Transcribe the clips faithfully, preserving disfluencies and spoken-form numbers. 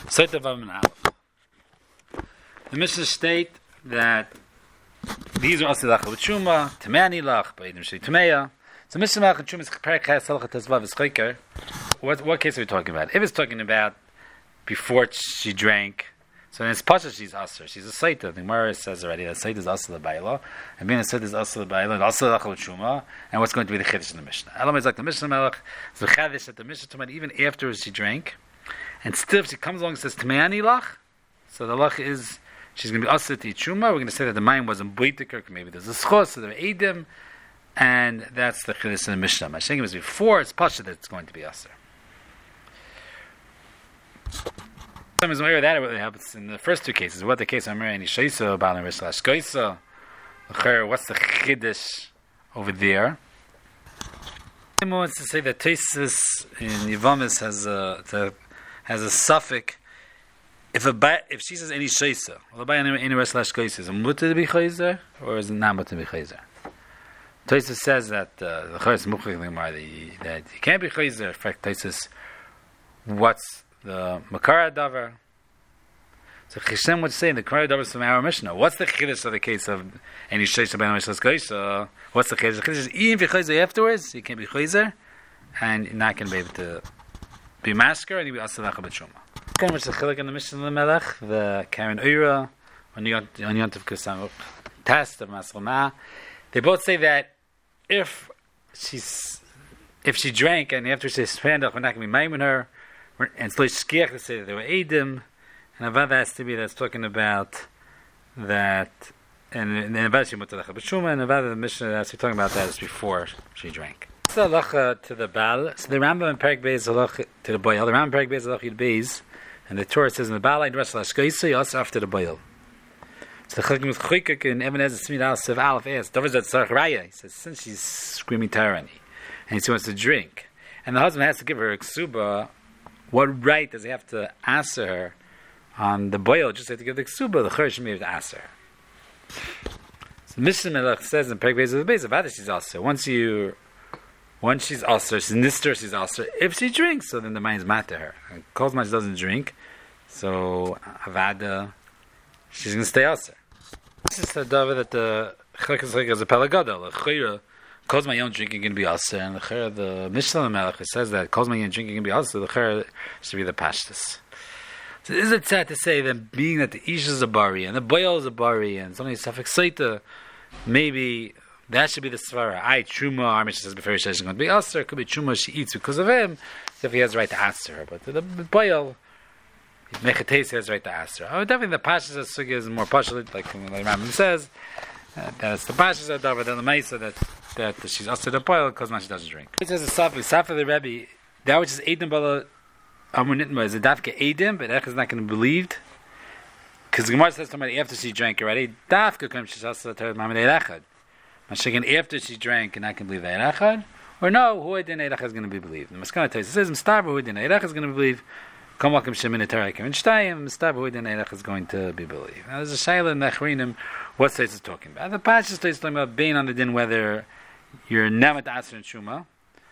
Sotah Vav Min Aleph. The Mishnah state that these are also lachal b'tshuma, tamani lach, b'edim shei tameya. So Mishnah lach b'tshuma is chaper chas halachat tezvav is chayker. What what case are we talking about? If it's talking about before she drank, so in its pasha she's aser. She's a saita. The Gemara says already that saita is aser l'bayla, and being a saita is aser l'bayla, and also lachal b'tshuma. And what's going to be the chiddush in the Mishnah? Elam is like the Mishnah melech. So the chiddush that the Mishnah tamani even after she drank, and still if she comes along and says tamani lach, so the lach is. She's going to be aser to eat truma. We're going to say that the mind wasn't boitiker. Maybe there's a schos, so there are edim, and that's the chiddush in the Mishnah. My shengim is before it's pasha that it's going to be aser. Some is aware that it happens in the first two cases. What the case I'm any shaisa about in Rishlash Goisa. What's the chiddush over there? I want to say that Tesis in Yevamis has a the, has a suffix. If a ba- if she says any shaisa, well, by any any slash goyis is a mutter to be chayzer or is it not mutter to be chayzer? Tosfos says that uh, the chayz muchik that you can't be chayzer. In fact, Tosfos, what's the makara davar? So Chishem would say in the makara davar is from our Mishnah. What's the chiddush of the case of any shaisa by any slash goyis? What's the chiddush? The chiddush is even if you chayzer afterwards, you can't be chayzer, and you're not going to be able to be masker, and you be asavach b'tshuma. Which is the chilek in the Mishnah of the Melech, the Karen Eira, on Yontav Kusamuk, test of Maslama. They both say that if she's if she drank and after she says we're not going to be maiming her, and so Shkiach to say that they were Eidim, and Avad has to be that's talking about that, and then Avad she mutalach b'shuma, and Avad the Mishnah that's talking about that is before she drank. So halacha to the Baal. So the Rambam in Perek Beis halacha to the Boyal. The Rambam in Perek Beis halacha Beis. And the Torah says in the Baal, also after the boil. So the Chagim with Choykek in Even Ezer Smid Al Sev Aleph asks, Dover Zat Tzarech Raya. He says, since she's screaming tyranny, and she wants to drink, and the husband has to give her a ksuba, what right does he have to answer her on the boil? Just have to give the ksuba, the Church may have to answer her. So Mishnah Melech says in Perek Beis of the Beis, about it she's also. Once you Once she's also, she's nister, she's also. If she drinks, so then the mind's mad to her. And Kozma doesn't drink, so Avada, she's going to stay also. This is the dava that the Chilek is a Pelagoda. The Chayra, Kozma yon drinking can be also, and the Chayra, the Mishnah Melech, says that Kozma yon drinking can be also, the Chayra should be the Pashtus. So is it sad to say that being that the Ish is a Bari, and the Boyal is a Bari, and something Safek Saita, maybe. That should be the svara. I truma. Our Mishnah says before she's going to be aser. It could be truma she eats because of him. So if he has the right to answer her, but the boil, mechates has the right to answer her. Oh, definitely the pashas of sugi is more partial, like the Rambam says. Uh, that's the pashas of davar. Then the ma'isa that that she's aser the boil because now she doesn't drink. It says the safi safi the Rebbe that which is edim bala amunitma is a dafka edim, but Ech is not going to be believed because the Gemara says somebody after she drank already dafka comes she's aser the mamadei echad. After she drank, and I can believe that Erechad, or no, who din Erechad is going to be believed. The Maskana says, Mistaber who din Erechad is going to believe. Come welcome Shemin Etarakim and Shtayim. Mistaber who din Erechad is going to be believed. Now there's a shayla in Nechrinim. What states is talking about? The Pash states talking about being on the din whether you're nemet aser and shuma.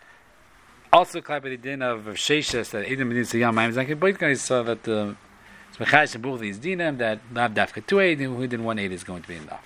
Also, by the din of Sheshes that Edom Bedin Siyam Ma'im Zakin Boitkan saw that the Smechayish and Buch these dinim that Lav Dafka two eight who din one eight is going to be enough.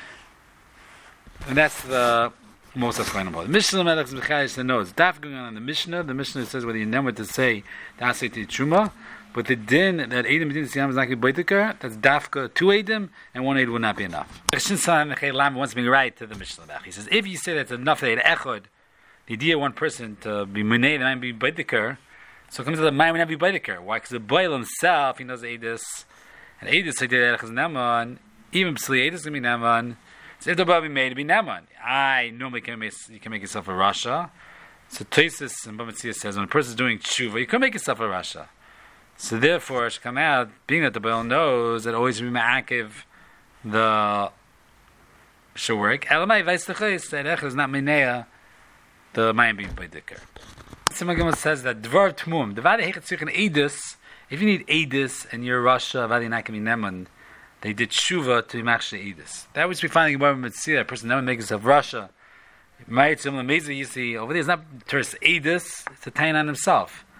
And that's the most explainable. The Mishnah Melech Zmechayish the notes. Daf going on in the Mishnah. The Mishnah says whether you know what to say, that's it to Truma. But the din that Eidim B'din Siyam is not going to be Boitikar, that's Dafka two Eidim, and one Eid would not be enough. Rishin Salam Mechei Lam wants to be right to the Mishnah Melech. He says, if you say that's enough that Echod, the idea of one person to be Munei, and might be Boitikar, so it comes to the mind would not be Boitikar. Why? Because the Boil himself, he knows Eidus, and Eidus, he did Echaz Naman, even Psli Eidus is going to be Naman. So if the Baba made to be Naman, I normally can make you can make yourself a Rasha. So Tosfos and Bamatzia says when a person is doing tshuva, you can make yourself a Rasha. So therefore, it should come out, being that the Baal knows that always be ma'akiv the should work. Elamai v'aistachis that Ech is not minea the mayim being b'dikar. Simagim says that dvar tmum the vada hechet in edus. If you need edus and you're Rasha, vada not can be Naman. They did shuva to Machshe Edis. That which we find in Gemara Mitzvah, a person never makes of Russia. Might similar Meza, you see over there. It's not Teres Edis; it's a tain on himself.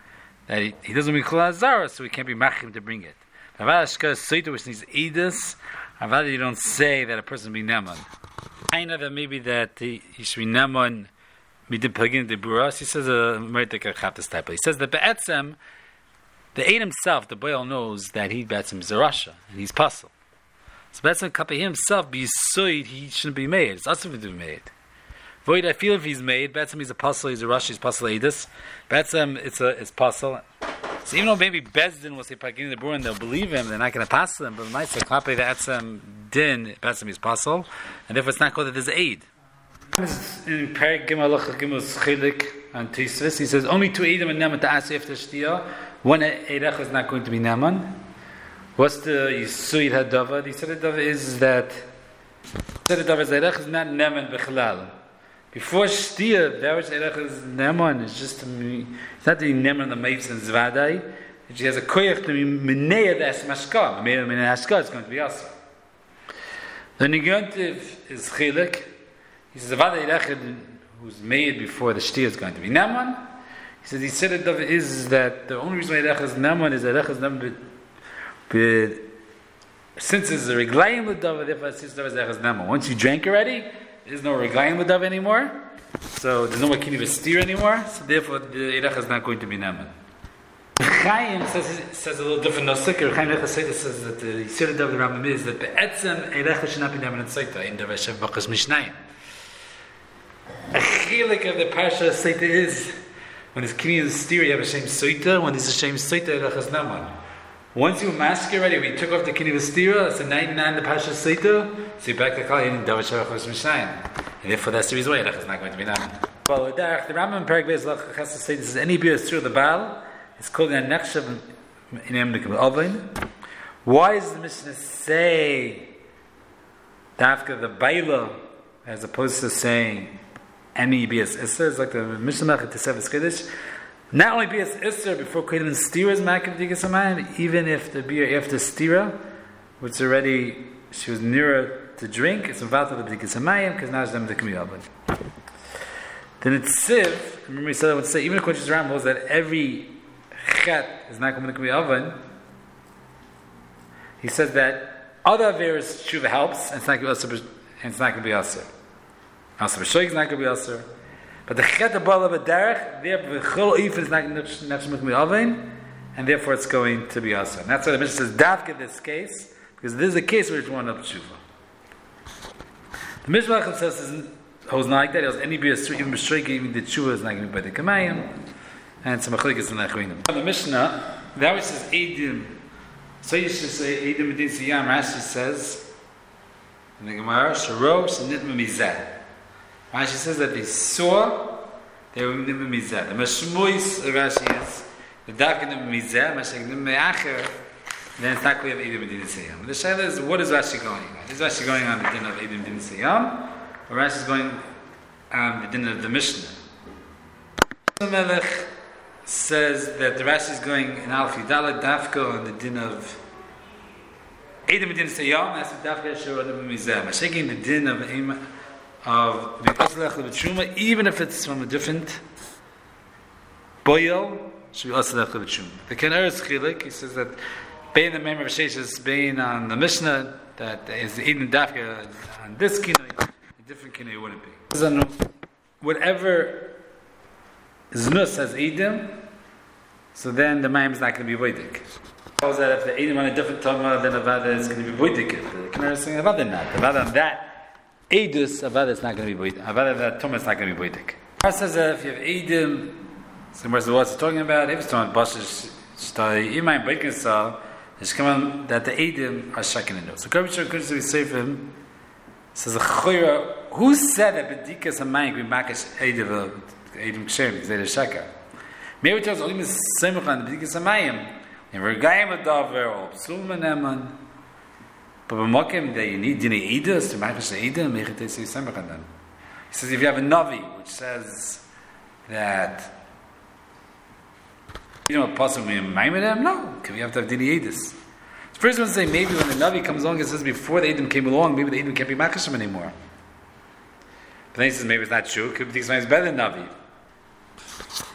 that he, he doesn't mean Chol Zara, so he can't be machim to bring it. Avad Ashka Soita, which needs Edus, Avad you don't say that a person be Neman. I know that maybe that he, he should be Neman midin pagin de buras. He says a meritek chatas type. He says that be'etzem, the aid himself, the boil knows that he be'etzem is a rasha and he's puzzle. So be'etzem kapi himself be soid, he shouldn't be made. It's also to be made. Void, I feel if he's made, be'etzem he's a puzzle, he's a rasha, he's puzzle edus. Be'etzem it's a it's puzzle. So even though maybe Bezdin will say pagin de buras and they'll believe him, they're not going to pass them. But might say kapi be'etzem din be'etzem is puzzle, and therefore it's not called that there's aid. In Perek Gimel Halacha Gimel Chilik and Tisvis, he says only two Eidim and Neman to ask after Shtia. One Eirech is not going to be Neman. What's the Yisuid Hadava? The Yisuid Hadava is that Yisuid Hadava is Eirech is not Neman Bechlal. Before Shtia, there was Eirech is Neman. It's just it's not the Neman the Meips and Zvadai. She has a koyach to be Minea das Mashka. Minea Minea Hashka is going to be Asa. The Nigantiv is Chilik. He says, Avada Yerechid, who's made before the Shtia is going to be Neman. He says, he said it is that the only reason why Yerechid is Neman is that Yerechid is Neman, but since it's a Reglayim L'Dava, therefore it's Yerechid is Neman. Once you drank already, there's no Reglayim L'Dava anymore, so there's no more Kini Vestir anymore, so therefore the Yerechid is not going to be Neman. Chaim says, says a little different Nosik. Chaim Lechas says that the Yisir L'Dava the Rambam is that Be'etzem Yerechid should not be Neman in Saita, in the Veshev Bachas Mishnayim. A chilik of the Parsha Saita is when it's Kini and Stira, you have a Shem Soita. When there's a Shem Soita, Erechas Naman. Once you mask already, we took off the Kini and Stira, it's a ninety-nine the Parsha Saita, so you're back to Kali and Davar Shavachos Mishayim. And therefore that's the reason why Erechas is not going to be Naman. Well, the Rambam in Perek Beis Lach has to say this is any beer through the Baal, it's called an Nechshav in Emnikim Ovain. Why does the Mishnah say Dafka the Baila as opposed to saying any B S Isser? It's like the Mishnah Mechet to Sevis Kiddush. Not only B S Isser before Kodim and Stira is Makav Digas Amayim, even if the beer after Stira, which already she was nearer to drink, it's about the Digas Amayim because now it's them the Kamiyabad. Then it's Siv. Remember, he said I would say even according to Rambam holds that every Chet is not going to be oven. He says that other Averis Shuva helps, and it's not going to be Aser. Also, B'shoig is not going to be Aser. But the Chet above of a Derech, there, B'chol If is not going to be oven, and therefore it's going to be Aser. And that's why the Mishnah says, Davka in this case, because this is a case where it's one up Shuva. The Mishnah says, holds not like that, it was any beer, even B'shoig, even the Shuva is not going to be by the Kamayim, and some Achlik is in the Achrinim. The Mishnah, that which says Eidim, so you should say Eidim Medin Siyam, Rashi says, in the Gemara, Sharo, Shanitma Mizah. Rashi says that they saw, they were Nitma Mizah. The Mashmois of Rashi is, the Daka Nitma Mizah, Mashak Nitma Acher, then it's not clear of Eidim Medin Siyam. The Shaila is, what is Rashi going on? Is Rashi going on the din of Eidim Medin Siyam, or Rashi is going on the din of the Mishnah? The Melech says that the Rashi is going in Alf Yudala Dafka on the din of Eidim Medin Siyam, that's the Dafka Sharo Nitma Mizah. Mashaking the din of Eimah, of the even if it's from a different boil, should be asalech l'b'tshuma. The Keneres Chilik, he says that bein the member of Sheish is bein on the Mishnah that is the Eden Dafka on this kinoi, a different kinoi wouldn't be. Whatever Znus has Edom, so then the Mayim is not going to be Voidik. Tells that if the Edom on a different Tama, then Avada is going to be Voidik. The Keneres saying Avada not. Avada on that. Eidus, Avada is not going to be Boidik. Avada, that Tumah is not going to be Boidik. It says that if you have Eidim, somewhere the words are talking about, if it's talking about Bashish, Shtai, Imayim, Boikin Sal, it's come on that the Eidim are shaking in those. So Kabbalah Shur Kursi, we say for him, says, who said that Bedikas Hamayim, we makish Eidim, Eidim Kshem, because they're Shaka? Maybe it tells only Miz Semichan, the Bedikas Hamayim, and we're Gayim Adavar, or Psum Eman. But b'mokim that you need dinei edus to makish eidim, make it say semichan then. He says if you have a navi which says that you know possibly maimadem, no, because you have to have dinei edus. The first one say maybe when the navi comes along, it says before the edim came along, maybe the edim can't be makishim anymore. But then he says maybe it's not true. Could be something better than navi.